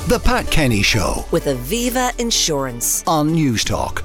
The Pat Kenny Show with Aviva Insurance on Newstalk.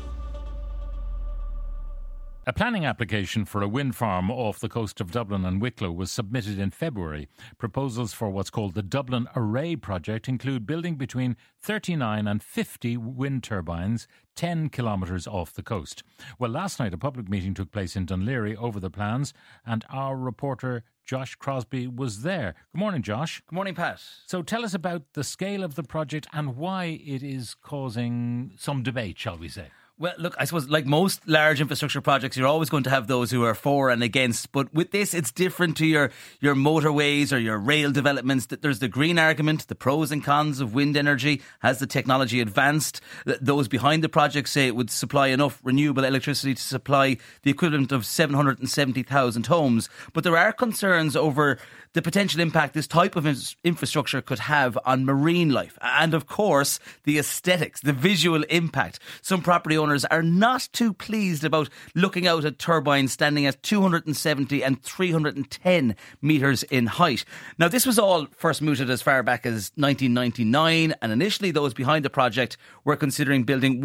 A planning application for a wind farm off the coast of Dublin and Wicklow was submitted in February. Proposals for what's called the Dublin Array project include building between 39 and 50 wind turbines 10 kilometres off the coast. Well, last night a public meeting took place in Dunleary over the plans, and our reporter Josh Crosby was there. Good morning, Josh. Good morning, Pat. So tell us about the scale of the project and why it is causing some debate, shall we say. Well, look, I suppose like most large infrastructure projects, you're always going to have those who are for and against. But with this, it's different to your motorways or your rail developments. There's the green argument, the pros and cons of wind energy. Has the technology advanced? Those behind the project say it would supply enough renewable electricity to supply the equivalent of 770,000 homes. But there are concerns over the potential impact this type of infrastructure could have on marine life. And of course, the aesthetics, the visual impact. Some property owners are not too pleased about looking out at turbines standing at 270 and 310 metres in height. Now, this was all first mooted as far back as 1999, and initially those behind the project were considering building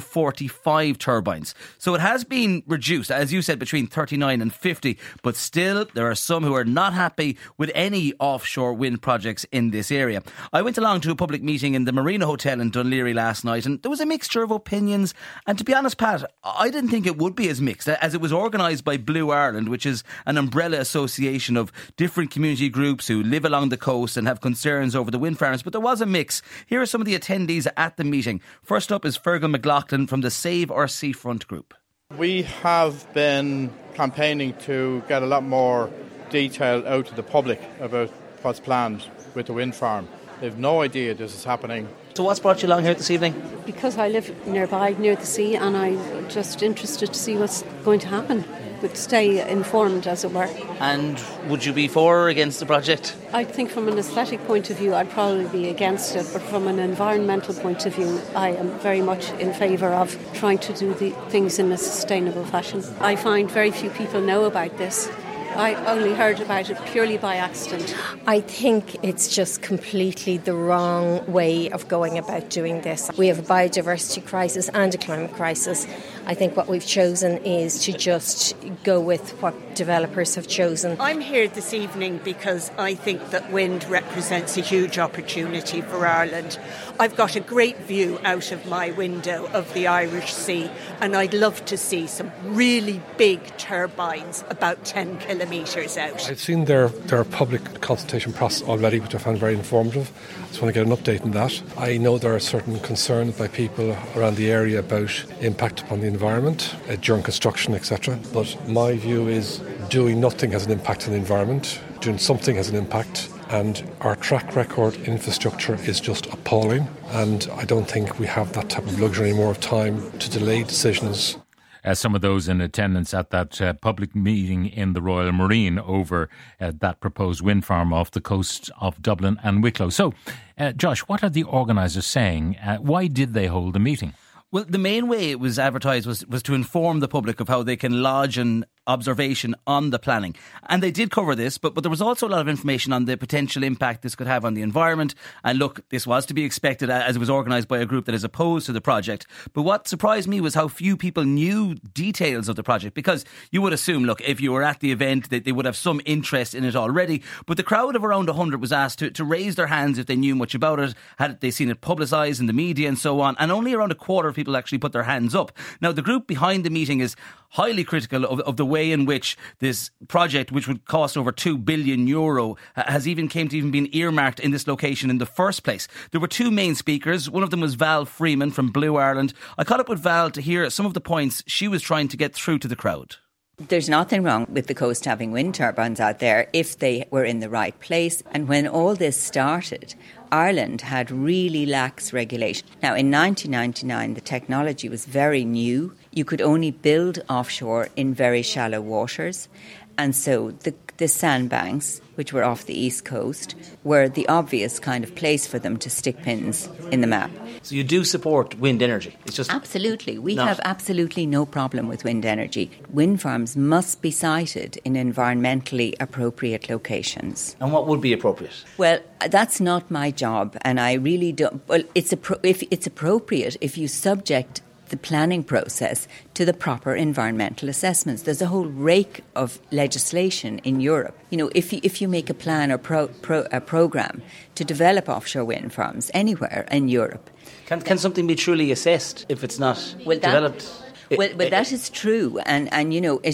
145 turbines. So it has been reduced, as you said, between 39 and 50, but still there are some who are not happy with any offshore wind projects in this area. I went along to a public meeting in the Marina Hotel in Dunleary last night, and there was a mixture of opinions. And to be honest, Pat, I didn't think it would be as mixed, as it was organised by Blue Ireland, which is an umbrella association of different community groups who live along the coast and have concerns over the wind farms. But there was a mix. Here are some of the attendees at the meeting. First up is Fergal McLaughlin from the Save Our Seafront group. We have been campaigning to get a lot more detail out to the public about what's planned with the wind farm. They have no idea this is happening. So what's brought you along here this evening? Because I live nearby, near the sea, and I'm just interested to see what's going to happen. But stay informed, as it were. And would you be for or against the project? I think from an aesthetic point of view, I'd probably be against it. But from an environmental point of view, I am very much in favour of trying to do the things in a sustainable fashion. I find very few people know about this. I only heard about it purely by accident. I think it's just completely the wrong way of going about doing this. We have a biodiversity crisis and a climate crisis. I think what we've chosen is to just go with what developers have chosen. I'm here this evening because I think that wind represents a huge opportunity for Ireland. I've got a great view out of my window of the Irish Sea, and I'd love to see some really big turbines about 10 kilometres out. I've seen their public consultation process already, which I found very informative. I just want to get an update on that. I know there are certain concerns by people around the area about impact upon the environment during construction, etc. But my view is doing nothing has an impact on the environment. Doing something has an impact. And our track record in infrastructure is just appalling. And I don't think we have that type of luxury anymore of time to delay decisions. Some of those in attendance at that public meeting in the Royal Marine over that proposed wind farm off the coast of Dublin and Wicklow. So, Josh, what are the organisers saying? Why did they hold the meeting? Well, the main way it was advertised was to inform the public of how they can lodge an observation on the planning. And they did cover this, but there was also a lot of information on the potential impact this could have on the environment. And look, this was to be expected as it was organised by a group that is opposed to the project. But what surprised me was how few people knew details of the project, because you would assume, look, if you were at the event, that they would have some interest in it already. But the crowd of around 100 was asked to raise their hands if they knew much about it, had they seen it publicised in the media and so on. And only around a quarter of people actually put their hands up. Now, the group behind the meeting is highly critical of the way in which this project, which would cost over €2 billion, has even been earmarked in this location in the first place. There were two main speakers. One of them was Val Freeman from Blue Ireland. I caught up with Val to hear some of the points she was trying to get through to the crowd. There's nothing wrong with the coast having wind turbines out there if they were in the right place. And when all this started, Ireland had really lax regulation. Now, in 1999, the technology was very new. You could only build offshore in very shallow waters. And so the the sandbanks, which were off the east coast, were the obvious kind of place for them to stick pins in the map. So you do support wind energy? It's just absolutely. We have absolutely no problem with wind energy. Wind farms must be sited in environmentally appropriate locations. And what would be appropriate? Well, that's not my job, and I really don't. Well, if it's appropriate if you subject the planning process to the proper environmental assessments. There's a whole rake of legislation in Europe. You know, if you make a plan or a programme to develop offshore wind farms anywhere in Europe. Can something be truly assessed if it's not developed? But that is true, and you know,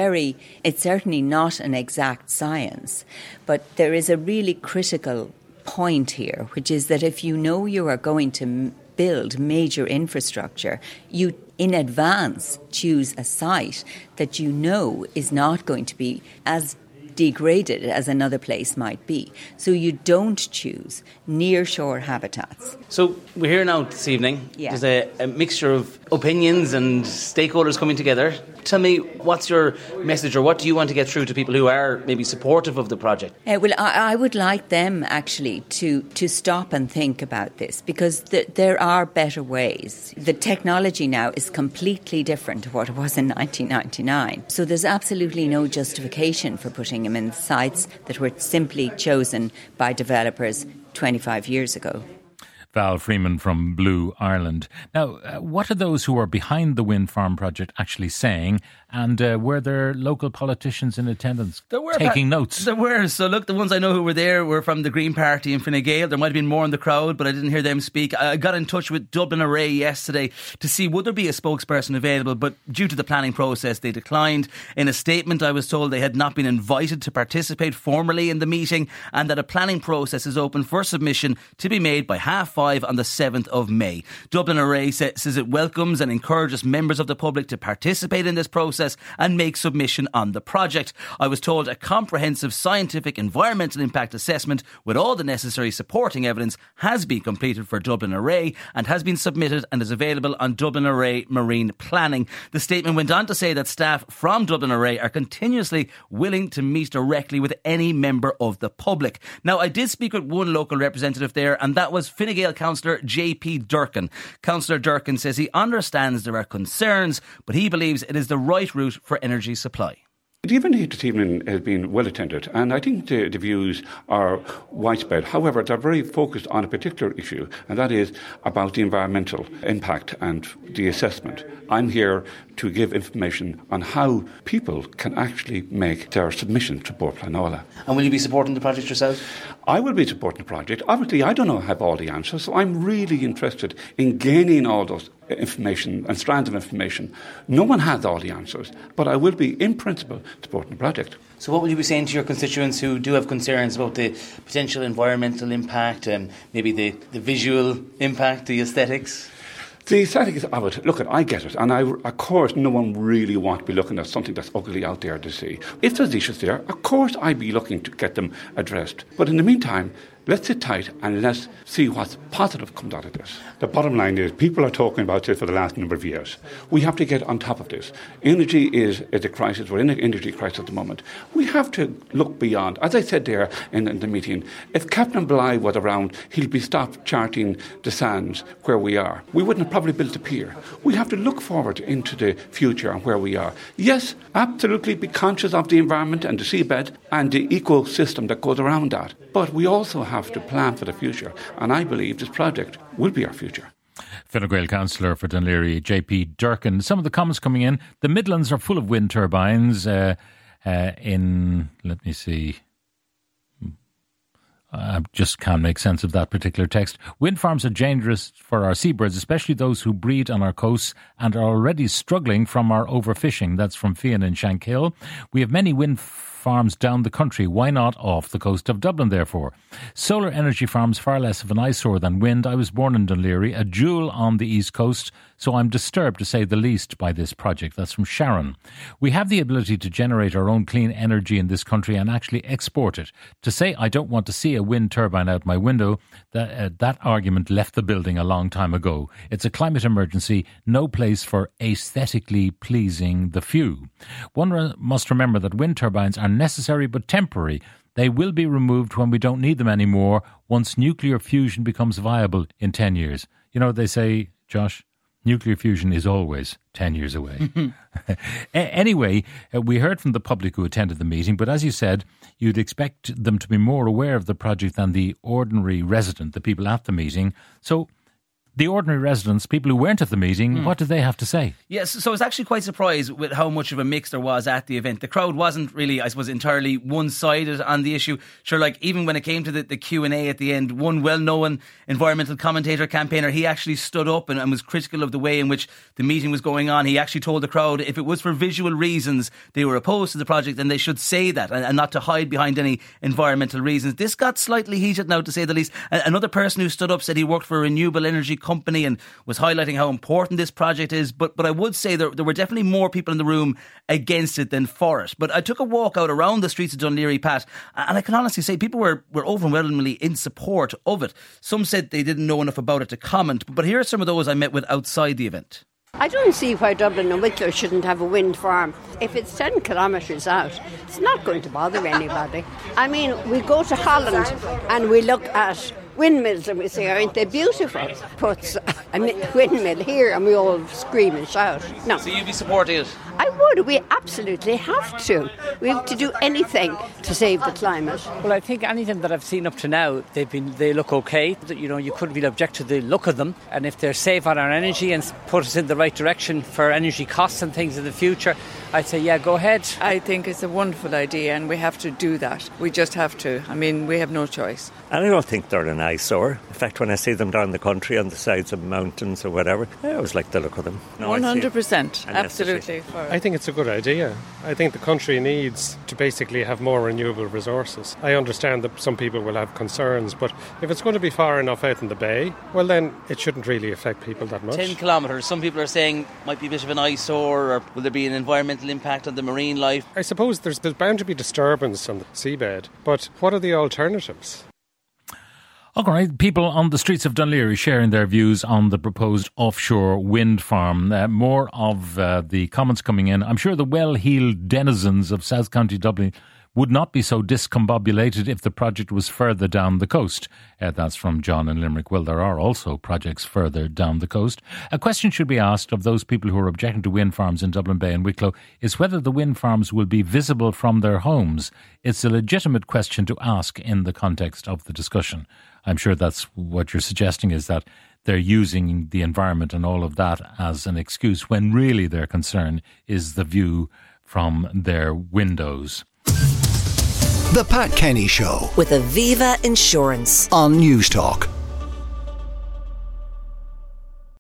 it's certainly not an exact science, but there is a really critical point here, which is that if you know you are going to build major infrastructure, you in advance choose a site that you know is not going to be as degraded as another place might be. So you don't choose near-shore habitats. So we're here now this evening. Yeah. There's a mixture of opinions and stakeholders coming together. Tell me, what's your message, or what do you want to get through to people who are maybe supportive of the project? Well, I would like them actually to stop and think about this, because there are better ways. The technology now is completely different to what it was in 1999. So there's absolutely no justification for putting them in sites that were simply chosen by developers 25 years ago. Val Freeman from Blue Ireland. Now, what are those who are behind the wind farm project actually saying? And were there local politicians in attendance taking notes? There were. So look, the ones I know who were there were from the Green Party in Fine Gael. There might have been more in the crowd, but I didn't hear them speak. I got in touch with Dublin Array yesterday to see would there be a spokesperson available, but due to the planning process, they declined. In a statement, I was told they had not been invited to participate formally in the meeting, and that a planning process is open for submission to be made by 5:30 on the 7th of May. Dublin Array says it welcomes and encourages members of the public to participate in this process and make submission on the project. I was told a comprehensive scientific environmental impact assessment with all the necessary supporting evidence has been completed for Dublin Array and has been submitted and is available on Dublin Array Marine Planning. The statement went on to say that staff from Dublin Array are continuously willing to meet directly with any member of the public. Now, I did speak with one local representative there, and that was Fine Gael Councillor J.P. Durkin. Councillor Durkin says he understands there are concerns, but he believes it is the right route for energy supply. The event here this evening has been well attended, and I think the views are widespread. However, they're very focused on a particular issue, and that is about the environmental impact and the assessment. I'm here to give information on how people can actually make their submission to Bord Pleanála. And will you be supporting the project yourself? I will be supporting the project. Obviously, I don't have all the answers, so I'm really interested in gaining all those information and strands of information. No one has all the answers, but I will be, in principle, supporting the project. So what will you be saying to your constituents who do have concerns about the potential environmental impact and maybe the visual impact, the aesthetics? The aesthetics of it, look, I get it, and of course no one really wants to be looking at something that's ugly out there to see. If there's issues there, of course I'd be looking to get them addressed. But in the meantime, let's sit tight and let's see what's positive comes out of this. The bottom line is people are talking about this for the last number of years. We have to get on top of this. Energy is a crisis. We're in an energy crisis at the moment. We have to look beyond. As I said there in the meeting, if Captain Bligh was around, he'd be stopped charting the sands where we are. We wouldn't have probably built a pier. We have to look forward into the future and where we are. Yes, absolutely be conscious of the environment and the seabed and the ecosystem that goes around that. But we also have to plan for the future, and I believe this project will be our future. Fine Gael Councillor for Dunleary, J.P. Durkin. Some of the comments coming in. The Midlands are full of wind turbines let me see. I just can't make sense of that particular text. Wind farms are dangerous for our seabirds, especially those who breed on our coasts and are already struggling from our overfishing. That's from Fian in Shankill. We have many wind farms down the country. Why not off the coast of Dublin, therefore? Solar energy farms far less of an eyesore than wind. I was born in Dunleary, a jewel on the east coast, so I'm disturbed to say the least by this project. That's from Sharon. We have the ability to generate our own clean energy in this country and actually export it. To say I don't want to see a wind turbine out my window, that argument left the building a long time ago. It's a climate emergency, no place for aesthetically pleasing the few. One must remember that wind turbines are necessary but temporary. They will be removed when we don't need them anymore once nuclear fusion becomes viable in 10 years. You know what they say, Josh? Nuclear fusion is always 10 years away. Anyway, we heard from the public who attended the meeting, but as you said, you'd expect them to be more aware of the project than the ordinary resident, the people at the meeting. So the ordinary residents, people who weren't at the meeting, what did they have to say? Yes, so I was actually quite surprised with how much of a mix there was at the event. The crowd wasn't really, I suppose, entirely one-sided on the issue. Sure, like even when it came to the Q&A at the end, one well-known environmental commentator, campaigner, he actually stood up and was critical of the way in which the meeting was going on. He actually told the crowd if it was for visual reasons they were opposed to the project, then they should say that and not to hide behind any environmental reasons. This got slightly heated now, to say the least. Another person who stood up said he worked for a renewable energy company and was highlighting how important this project is, but I would say there were definitely more people in the room against it than for it. But I took a walk out around the streets of Dún Laoghaire, Pat, and I can honestly say people were overwhelmingly in support of it. Some said they didn't know enough about it to comment, but here are some of those I met with outside the event. I don't see why Dublin and Wicklow shouldn't have a wind farm. If it's 10 kilometres out, it's not going to bother anybody. I mean, we go to Holland and we look at windmills and we say, aren't they beautiful? Puts a windmill here and we all scream and shout. No. So you'd be supporting it? I would. We absolutely have to. We have to do anything to save the climate. Well, I think anything that I've seen up to now, they look okay. You know, you couldn't really object to the look of them. And if they're safe on our energy and put us in the right direction for energy costs and things in the future, I'd say, yeah, go ahead. I think it's a wonderful idea and we have to do that. We just have to. I mean, we have no choice. And I don't think they're an eyesore. In fact, when I see them down the country on the sides of mountains or whatever, I always like the look of them. 100%, absolutely. I think it's a good idea. I think the country needs to basically have more renewable resources. I understand that some people will have concerns, but if it's going to be far enough out in the bay, well then it shouldn't really affect people that much. 10 kilometres, some people are saying might be a bit of an eyesore, or will there be an environmental impact on the marine life? I suppose there's bound to be disturbance on the seabed, but what are the alternatives? All right, people on the streets of Dún Laoghaire sharing their views on the proposed offshore wind farm. More of the comments coming in. I'm sure the well-heeled denizens of South County Dublin would not be so discombobulated if the project was further down the coast. That's from John in Limerick. Well, there are also projects further down the coast. A question should be asked of those people who are objecting to wind farms in Dublin Bay and Wicklow is whether the wind farms will be visible from their homes. It's a legitimate question to ask in the context of the discussion. I'm sure that's what you're suggesting, is that they're using the environment and all of that as an excuse when really their concern is the view from their windows. The Pat Kenny Show with Aviva Insurance on News Talk.